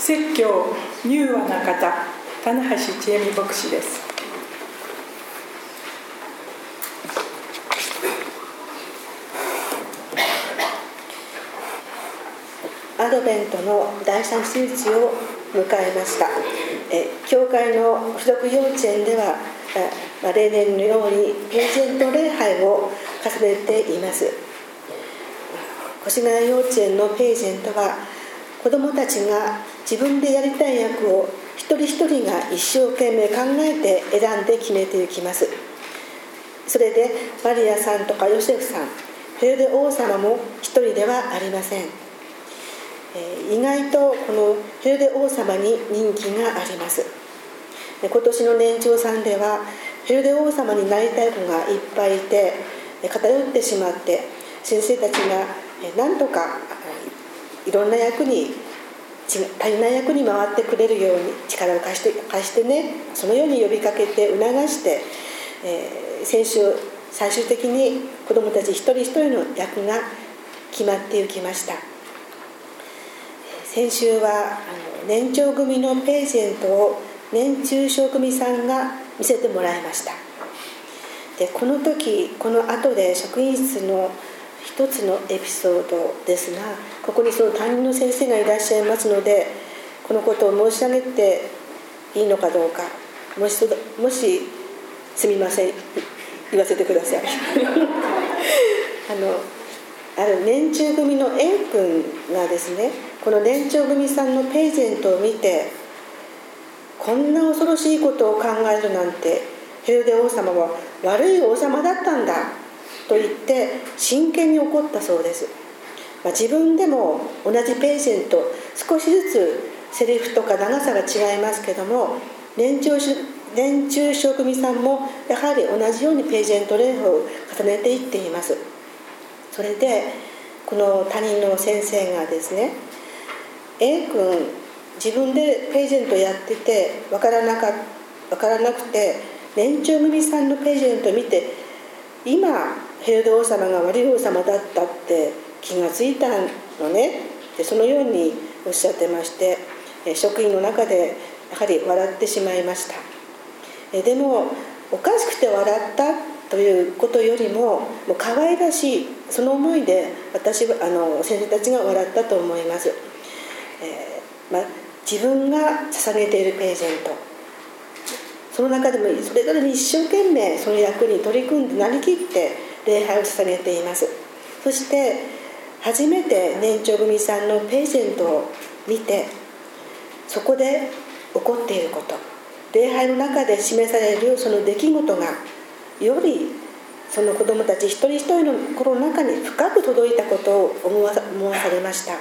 説教柔和な方、棚橋千恵美牧師です。 アドベントの第3週日を迎えました。教会の附属幼稚園では例年のようにページェント礼拝を重ねています。越谷幼稚園のページェントは子どもたちが自分でやりたい役を一人一人が一生懸命考えて選んで決めていきます。それでマリアさんとかヨセフさん、ヘロデ王様も一人ではありません。意外とこのヘロデ王様に人気があります。今年の年長さんではヘロデ王様になりたい子がいっぱいいて偏ってしまって、先生たちが何とかいろんな役に足りない役に回ってくれるように力を貸してね、そのように呼びかけて促して、先週最終的に子どもたち一人一人の役が決まっていきました。先週は年長組のページェントを年中小組さんが見せてもらいました。でこの後で職員室の一つのエピソードですが、ここにその担任の先生がいらっしゃいますので、このことを申し上げていいのかどうか、もしすみません、言わせてくださいある年中組の A 君がですね、この年長組さんのページェントを見て、こんな恐ろしいことを考えるなんて、ヘロデ王様は悪い王様だったんだと言って真剣に怒ったそうです。自分でも同じページェント、少しずつセリフとか長さが違いますけども、年中小組さんもやはり同じようにページェント礼法を重ねていっています。それでこの担任の先生がですね、A 君自分でページェントやってて分からなくて、年長組さんのページェントを見て、今ヘロデ王様が悪い王様だったって気がついたのね、でそのようにおっしゃってまして、職員の中でやはり笑ってしまいました。でもおかしくて笑ったということよりも、もう可愛らしいその思いで先生たちが笑ったと思います。自分が捧げているページェント、その中でもそれぞれに一生懸命その役に取り組んでなりきって礼拝を捧げています。そして初めて年長組さんのページェントを見て、そこで起こっていること、礼拝の中で示されるその出来事がよりその子どもたち一人一人の心の中に深く届いたことを思わされました。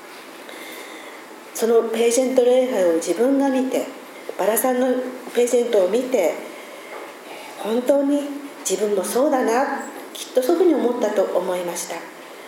そのページェント礼拝を自分が見て、バラさんのページェントを見て、本当に自分もそうだな、きっとそういうふうに思ったと思いました。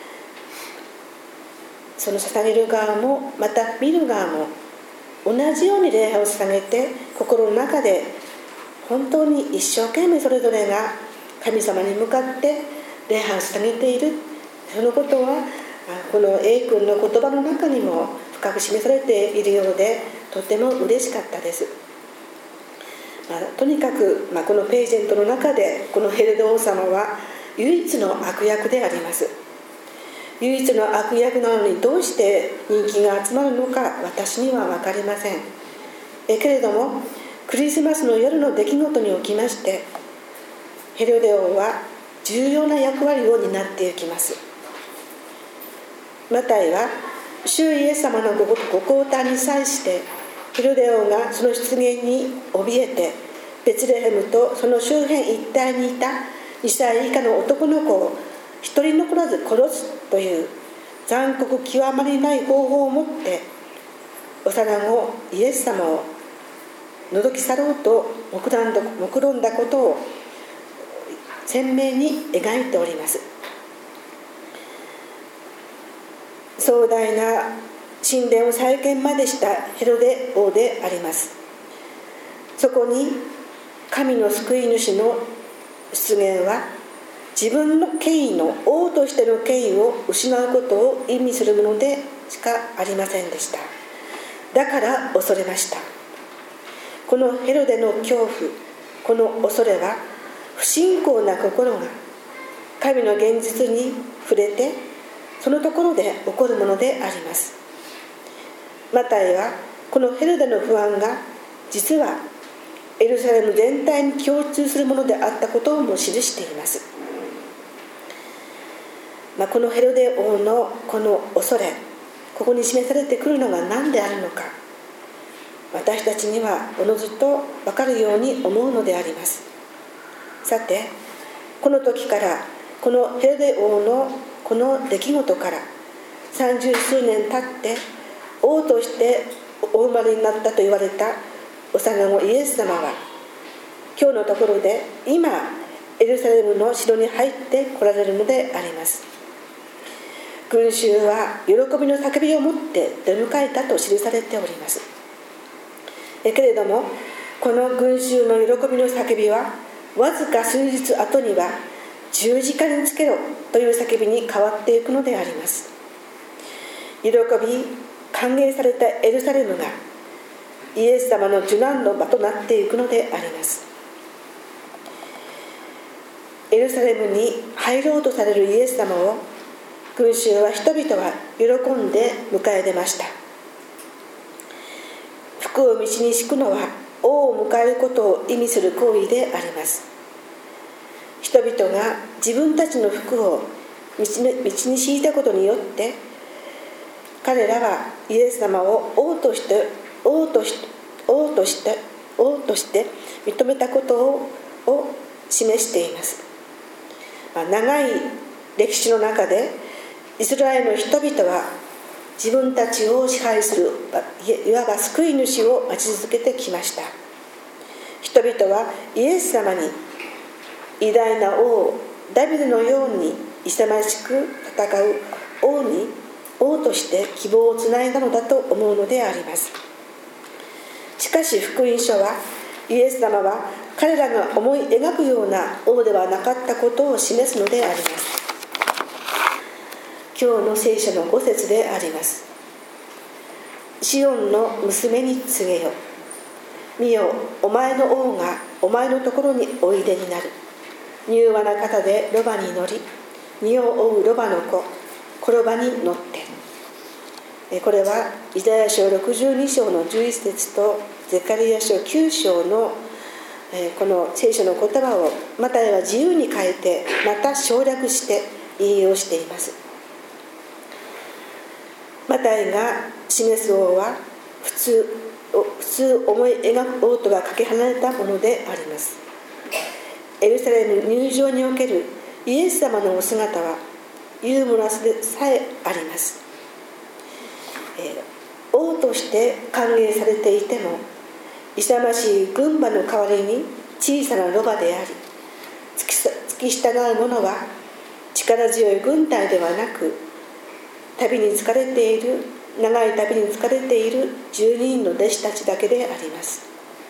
その捧げる側もまた見る側も同じように礼拝を捧げて、心の中で本当に一生懸命それぞれが神様に向かって礼拝を捧げている、そのことはこの A 君の言葉の中にも深く示されているようで、とても嬉しかったです。とにかく、このページェントの中でこのヘロデ王様は唯一の悪役であります。唯一の悪役なのにどうして人気が集まるのか私には分かりません。けれどもクリスマスの夜の出来事におきまして、ヘロデ王は重要な役割を担っていきます。マタイは主イエス様のご降誕に際してヘロデ王がその出現に怯えて、ベツレヘムとその周辺一帯にいた2歳以下の男の子を一人残らず殺すという残酷極まりない方法をもって幼子イエス様を覗き去ろうと目論んだことを鮮明に描いております。壮大な神殿を再建までしたヘロデ王であります。そこに神の救い主の出現は自分の権威の王としての権威を失うことを意味するものでしかありませんでした。 だから恐れました。このヘロデの恐怖、この恐れは不信仰な心が神の現実に触れて、そのところで起こるものであります。マタイはこのヘロデの不安が実はエルサレム全体に共通するものであったことをも記しています。このヘロデ王のこの恐れ、ここに示されてくるのが何であるのか、私たちにはおのずと分かるように思うのであります。さて、この時からこのヘロデ王のこの出来事から30数年経って王としてお生まれになったと言われた幼子イエス様は、今日のところで今エルサレムの城に入って来られるのであります。群衆は喜びの叫びをもって出迎えたと記されております。けれども、この群衆の喜びの叫びはわずか数日後には十字架につけろという叫びに変わっていくのであります。喜び歓迎されたエルサレムがイエス様の受難の場となっていくのであります。エルサレムに入ろうとされるイエス様を群衆は人々は喜んで迎え出ました。服を道に敷くのは王を迎えることを意味する行為であります。人々が自分たちの服を道に敷いたことによって、彼らはイエス様を王として認めたことを示しています。長い歴史の中でイスラエルの人々は自分たちを支配するいわば救い主を待ち続けてきました。人々はイエス様に偉大な王ダビデのように勇ましく戦う王として希望をつないだのだと思うのであります。しかし福音書はイエス様は彼らが思い描くような王ではなかったことを示すのであります。今日の聖書の5節であります。シオンの娘に告げよ。見よ、お前の王がお前のところにおいでになる。柔和な肩でロバに乗り、荷を追うロバの子、転ばに乗って。これはイザヤ書62章の11節とゼカリヤ書9章のこの聖書の言葉をマタイは自由に変えて、また省略して引用しています。マタイが示す王は普通思い描く王とはかけ離れたものであります。エルサレム入場におけるイエス様のお姿はユーモラスでさえあります。王として歓迎されていても、勇ましい軍馬の代わりに小さなロバであり、付き従う者は力強い軍隊ではなく、長い旅に疲れている12人の弟子たちだけであります。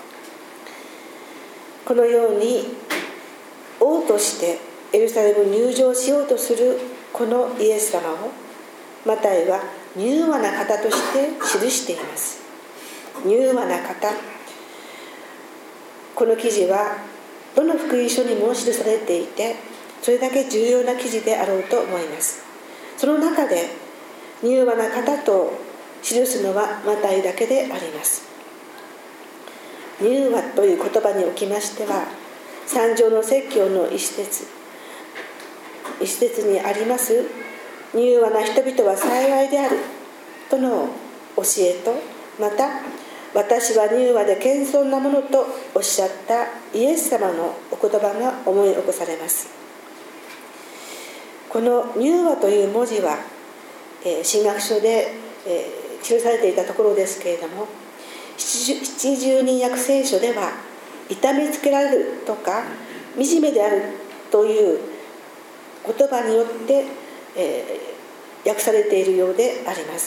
このように王としてエルサレムに入場しようとするこのイエス様をマタイは柔和な方として記しています。柔和な方、この記事はどの福音書にも記されていて、それだけ重要な記事であろうと思います。その中で柔和な方と記すのはマタイだけであります。柔和という言葉におきましては、三条の説教の一節にあります柔和な人々は幸いであるとの教えと、また私は柔和で謙遜なものとおっしゃったイエス様のお言葉が思い起こされます。この柔和という文字は神学書で記されていたところですけれども、七十人訳聖書では痛めつけられるとか惨めであるという言葉によって、訳されているようであります。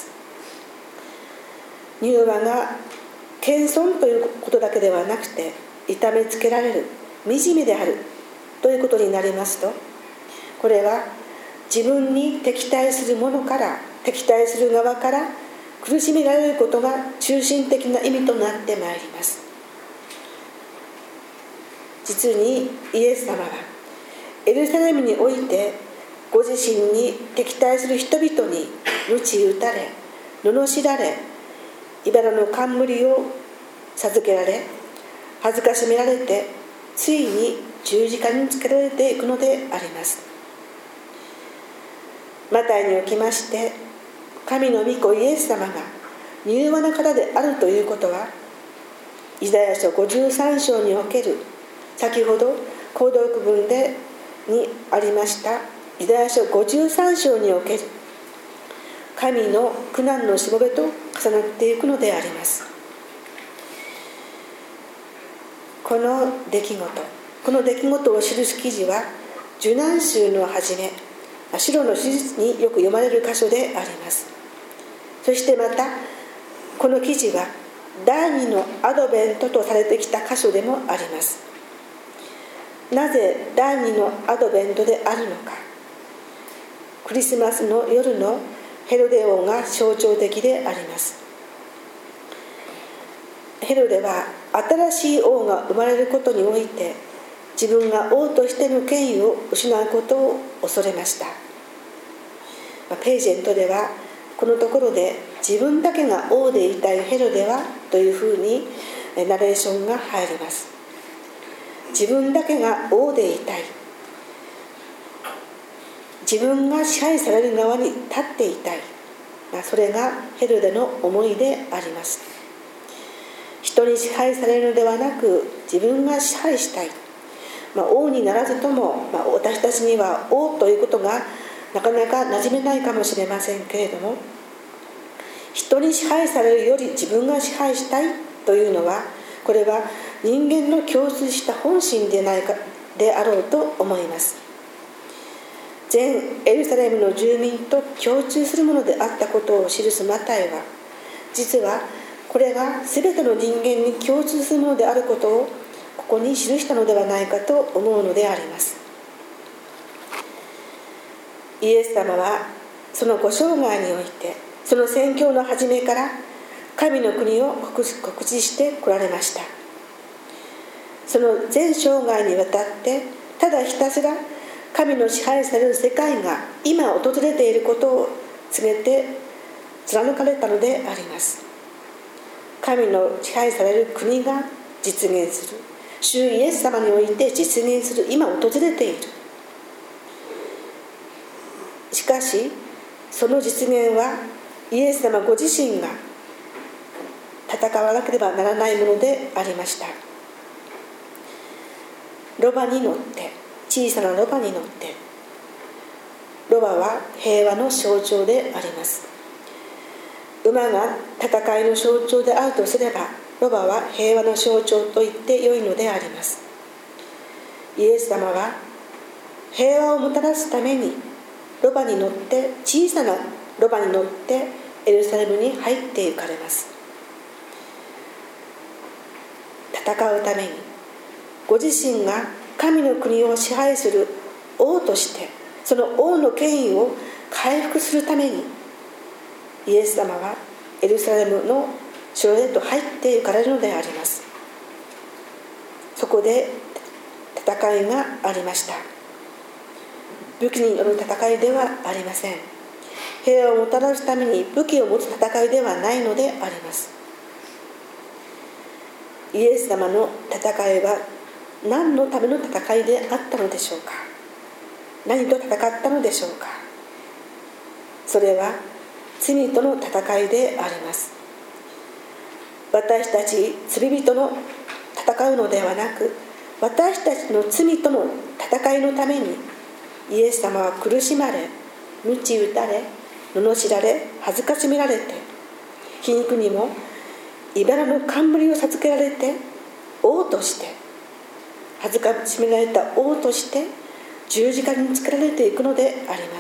柔和が謙遜ということだけではなくて、痛めつけられる、惨めであるということになりますと、これは自分に敵対する側から苦しめられることが中心的な意味となってまいります。実にイエス様はエルサレムにおいてご自身に敵対する人々に鞭打たれ、罵られ、茨の冠を授けられ、恥ずかしめられて、ついに十字架につけられていくのであります。マタイにおきまして、神の御子イエス様が柔和な方であるということは、イザヤ書53章における先ほど購読文にありましたイザヤ書53章における神の苦難のしもべと重なっていくのであります。この出来事を記す記事は受難集の初め、白の史実によく読まれる箇所であります。そしてまたこの記事は第二のアドベントとされてきた箇所でもあります。なぜ第二のアドベントであるのか。クリスマスの夜のヘロデ王が象徴的であります。ヘロデは新しい王が生まれることにおいて自分が王としての権威を失うことを恐れました。ページェントではこのところで自分だけが王でいたいヘロデはというふうにナレーションが入ります。自分だけが王でいたい、自分が支配される側に立っていたい、それがヘロデの思いであります。人に支配されるのではなく自分が支配したい、王にならずとも、私たちには王ということがなかなか馴染めないかもしれませんけれども、人に支配されるより自分が支配したいというのは、これは人間の共通した本心であろうと思います。全エルサレムの住民と共通するものであったことを記すマタイは、実はこれが全ての人間に共通するものであることをここに記したのではないかと思うのであります。イエス様はそのご生涯において、その宣教の初めから神の国を告知してこられました。その全生涯にわたってただひたすら神の支配される世界が今訪れていることを告げて貫かれたのであります。神の支配される国が実現する、主イエス様において実現する、今訪れている。しかしその実現はイエス様ご自身が戦わなければならないものでありました。ロバに乗って、小さなロバに乗って、ロバは平和の象徴であります。馬が戦いの象徴であるとすれば、ロバは平和の象徴と言ってよいのであります。イエス様は平和をもたらすためにロバに乗って、小さなロバに乗ってエルサレムに入って行かれます。戦うために、ご自身が神の国を支配する王として、その王の権威を回復するために、イエス様はエルサレムの城へと入って行かれるのであります。そこで戦いがありました。武器による戦いではありません。平和をもたらすために武器を持つ戦いではないのであります。イエス様の戦いは何のための戦いであったのでしょうか。何と戦ったのでしょうか。それは罪との戦いであります。私たち罪人の戦うのではなく、私たちの罪との戦いのためにイエス様は苦しまれ、鞭打たれ、罵られ、恥ずかしめられて、皮肉にも茨の冠を授けられて、王として、恥ずかしめられた王として十字架につけられていくのであります。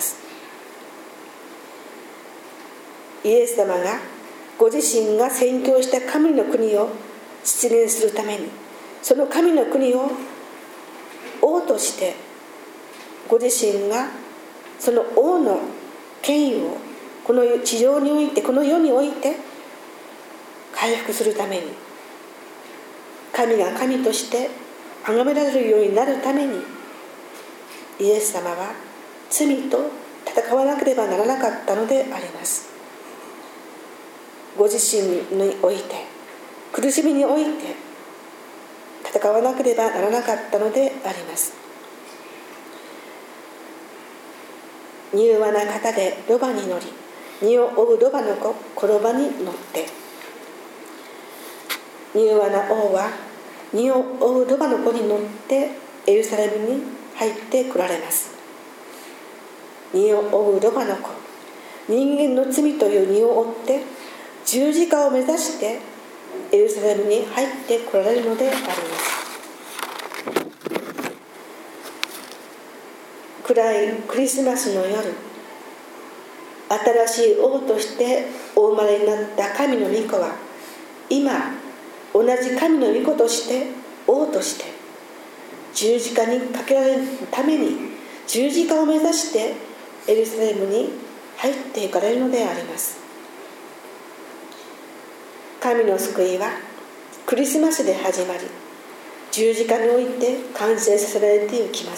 イエス様がご自身が宣教した神の国を実現するために、その神の国を王としてご自身がその王の権威をこの地上において、この世において回復するために、神が神として崇められるようになるために、イエス様は罪と戦わなければならなかったのであります。ご自身において、苦しみにおいて戦わなければならなかったのであります。柔和な方でロバに乗り、荷を追うロバの子コロバに乗って、柔和な王は荷を追うロバの子に乗ってエルサレムに入って来られます。荷を追うロバの子、人間の罪という荷を追って十字架を目指してエルサレムに入って来られるのであります。暗いクリスマスの夜、新しい王としてお生まれになった神の御子は、今同じ神の御子として王として十字架にかけられるために十字架を目指してエルサレムに入っていかれるのであります。神の救いはクリスマスで始まり、十字架において完成させられていきます。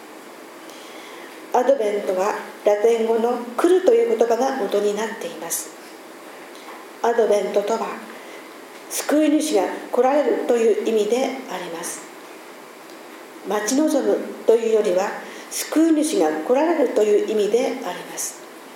アドベントはラテン語の来るという言葉が元になっています。アドベントとは救い主が来られるという意味であります。待ち望むというよりは救い主が来られるという意味であります。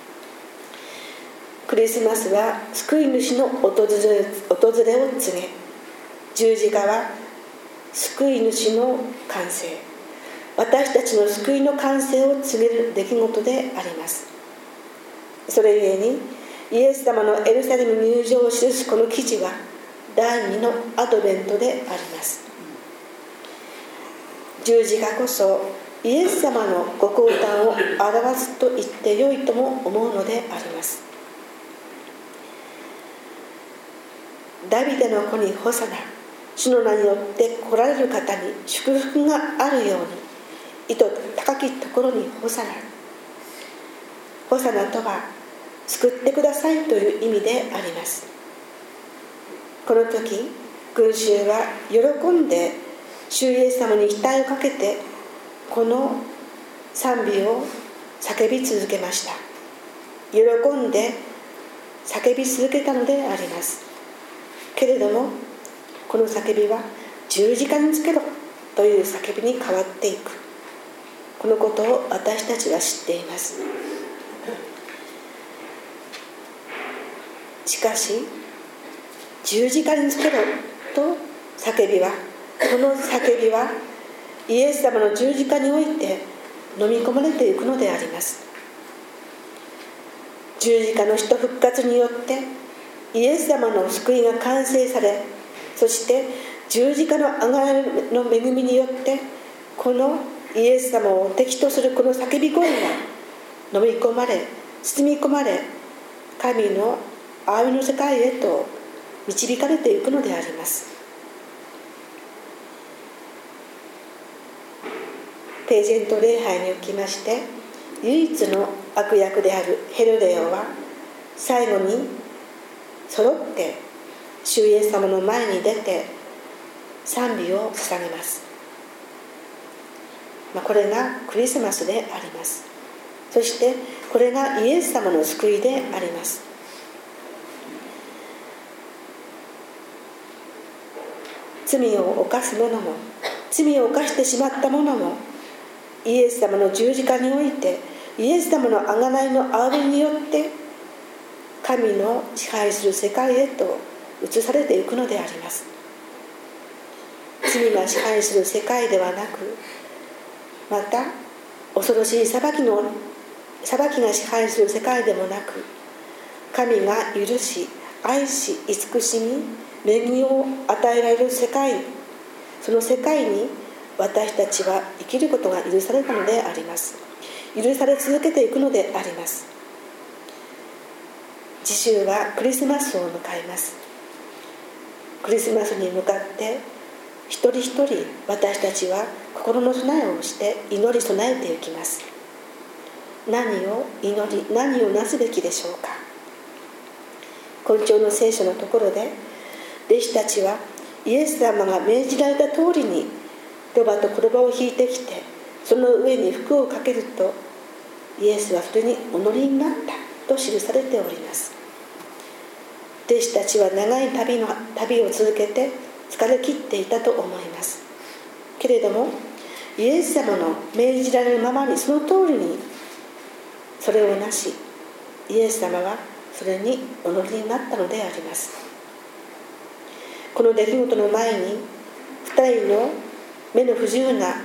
クリスマスは救い主の訪れを告げ、十字架は救い主の完成、私たちの救いの完成を告げる出来事であります。それゆえにイエス様のエルサレム入場を記すこの記事は第2のアドベントであります。十字架こそイエス様のご降誕を表すと言ってよいとも思うのであります。ダビデの子にホサナ、主の名によって来られる方に祝福があるように、意図高きところにホサナ。ホサナとは救ってくださいという意味であります。この時群衆は喜んで主イエス様に期待をかけてこの賛美を叫び続けました。喜んで叫び続けたのであります。けれどもこの叫びは十字架につけろという叫びに変わっていく、このことを私たちは知っています。しかし十字架につけろと叫びは、この叫びはイエス様の十字架において飲み込まれていくのであります。十字架の死と復活によってイエス様の救いが完成され、そして十字架の贖いの恵みによってこのイエス様を敵とするこの叫び声が飲み込まれ、包み込まれ、神の憐みの世界へと導かれていくのであります。ページェント礼拝におきまして唯一の悪役であるヘロデオは最後に揃って主イエス様の前に出て賛美を捧げます。これがクリスマスであります。そしてこれがイエス様の救いであります。罪を犯す者も、罪を犯してしまった者も、イエス様の十字架においてイエス様の贖いの憐みによって神の支配する世界へと移されていくのであります。罪が支配する世界ではなく、また恐ろしい裁きが支配する世界でもなく、神が許し愛し慈しみ恵みを与えられる世界、その世界に私たちは生きることが許されたのであります。許され続けていくのであります。次週はクリスマスを迎えます。クリスマスに向かって一人一人私たちは心の備えをして祈り備えていきます。 何を祈り、何をなすべきでしょうか。今朝の聖書のところで、弟子たちはイエス様が命じられた通りにロバと転ばを引いてきて、その上に服をかけると、イエスはそれにお乗りになったと記されております。弟子たちは長い旅を続けて疲れ切っていたと思います。けれどもイエス様の命じられるままにその通りにそれをなし、イエス様はそれにお乗りになったのであります。この出来事の前に2人の目の不自由な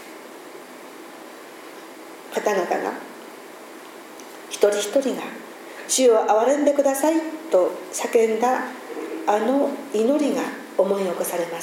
方々が一人一人が主を憐れんでくださいと叫んだあの祈りが思い起こされます。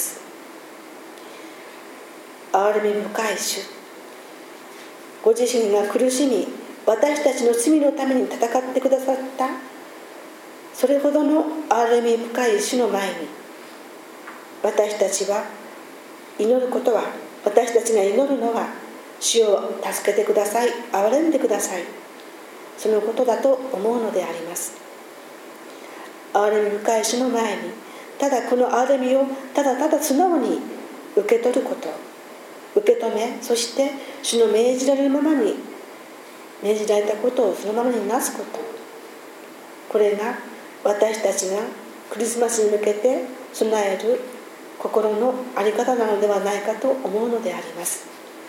憐れみ深い主、ご自身が苦しみ私たちの罪のために戦ってくださったそれほどの憐れみ深い主の前に、私たちは祈ることは、私たちが祈るのは、主を助けてください、憐れんでください、そのことだと思うのであります。憐れみ深い主の前に、ただこの憐れみをただただ素直に受け取ること、受け止め、そして主の命じられるままに、命じられたことをそのままになすこと、これが私たちがクリスマスに向けて備える心の在り方なのではないかと思うのであります。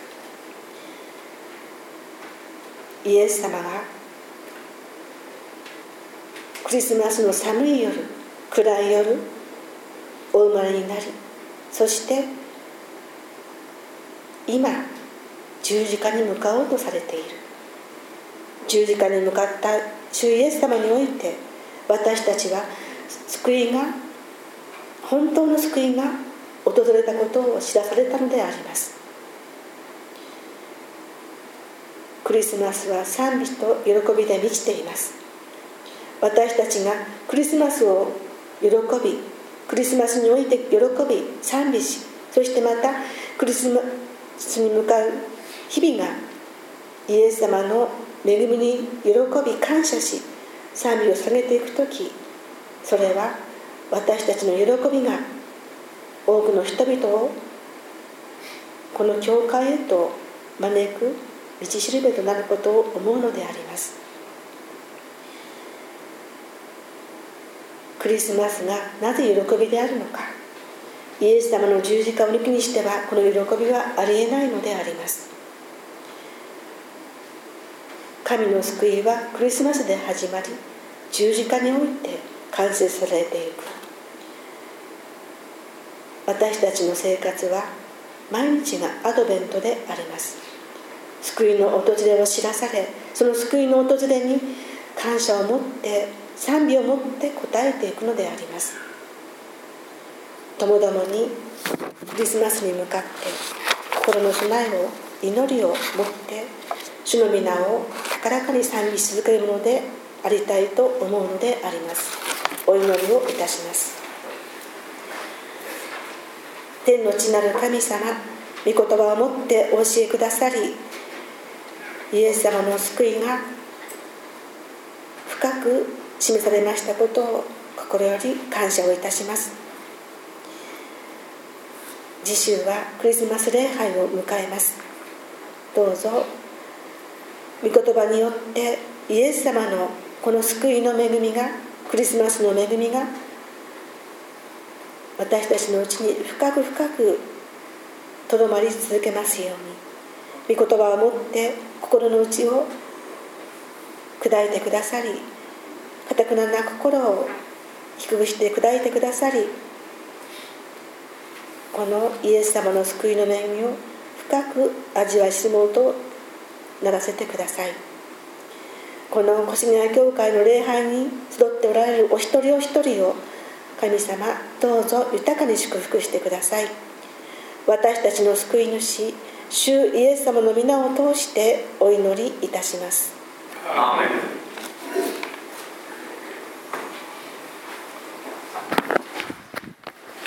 イエス様がクリスマスの寒い夜、暗い夜お生まれになり、そして今十字架に向かおうとされている。十字架に向かった主イエス様において、私たちは救いが、本当の救いが訪れたことを知らされたのであります。クリスマスは賛美と喜びで満ちています。私たちがクリスマスを喜び、クリスマスにおいて喜び賛美し、そしてまたクリスマスに向かう日々がイエス様の恵みに喜び感謝し賛美を下げていくとき、それは私たちの喜びが多くの人々をこの教会へと招く道しるべとなることを思うのであります。クリスマスがなぜ喜びであるのか、イエス様の十字架を抜きにしてはこの喜びはありえないのであります。神の救いはクリスマスで始まり、十字架において完成されていく。私たちの生活は毎日がアドベントであります。救いの訪れを知らされ、その救いの訪れに感謝を持って賛美を持って応えていくのであります。ともどもにクリスマスに向かって心の備えを、祈りを持って主の皆を高らかに賛美し続けるものでありたいと思うのであります。お祈りをいたします。天の地なる神様、御言葉をもってお教えくださり、イエス様の救いが深く示されましたことを心より感謝をいたします。次週はクリスマス礼拝を迎えます。どうぞ御言葉によってイエス様のこの救いの恵みが、クリスマスの恵みが私たちのうちに深く深くとどまり続けますように、御言葉をもって心の内を砕いてくださり、堅くなな心を低くして砕いてくださり、このイエス様の救いの恵みを深く味わい知るものとならせてください。この越谷教会の礼拝に集っておられるお一人お一人を神様どうぞ豊かに祝福してください。私たちの救い主、主イエス様の皆を通してお祈りいたします。アーメン。